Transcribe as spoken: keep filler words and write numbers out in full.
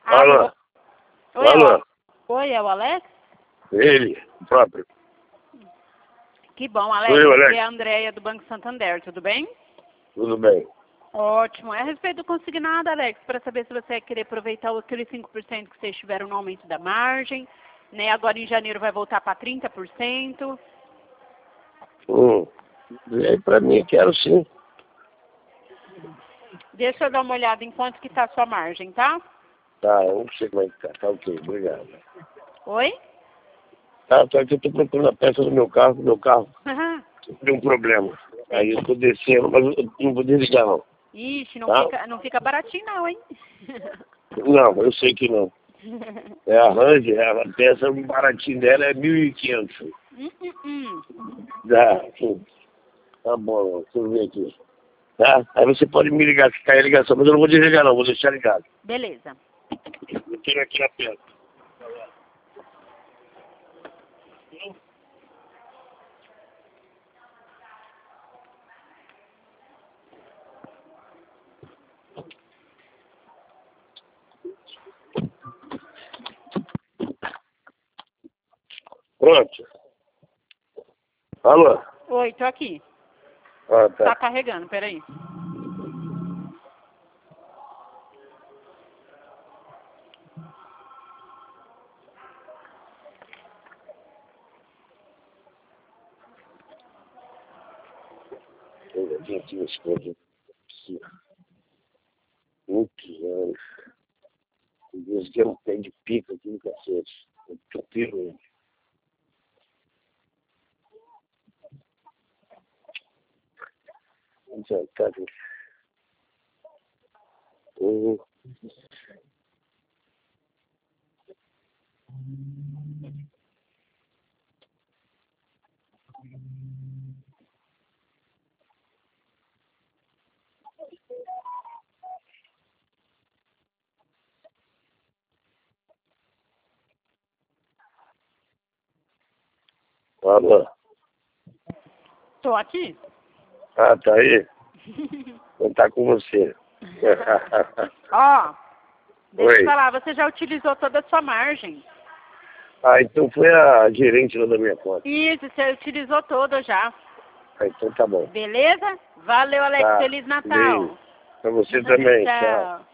Alô? Oi, Alô? é o... Oi, é o Alex? Ele, o próprio. Que bom, Alex. Oi, Alex. Aqui é a Andréia do Banco Santander, tudo bem? Tudo bem. Ótimo. É a respeito do consignado, Alex, para saber se você vai querer aproveitar aqueles cinco por cento que vocês tiveram no aumento da margem, né? Agora em janeiro vai voltar para trinta por cento. Hum. Vem pra mim, quero sim. Deixa eu dar uma olhada em quanto que está a sua margem, tá? Tá, eu não sei como é que tá. Tá ok, obrigado. Oi? Tá, só que eu tô procurando a peça do meu carro, do meu carro. Deu um problema. Aí eu tô descendo, mas eu não vou desligar não. Ixi, não, Tá? fica, não fica baratinho não, hein? Não, eu sei que não. É a Ranger, a peça baratinha dela é mil e quinhentos. Hum, hum, hum. Dá, sim. Tá bom, deixa eu ver aqui. Tá? Aí você pode me ligar, se cair a ligação, mas eu não vou desligar não, vou deixar ligado. Beleza. Eu tenho aqui a peça. Pronto. Alô? Oi, tô aqui. Ah, Tá tá. carregando, peraí. Eu vim aqui nas coisas. Muitos anos. Deus que eu não tenho de pica aqui no cacete. Eu tô piro. Já tá. Uhum. Alô? Tô aqui? Ah, tá aí? Não tá com você. Ó, deixa Oi. eu falar, você já utilizou toda a sua margem. Ah, então foi a gerente lá da minha conta. Isso, você utilizou toda já. Ah, então tá bom. Beleza? Valeu, Alex. Tá. Feliz Natal. Beijo. Pra você também. Tchau. Tchau.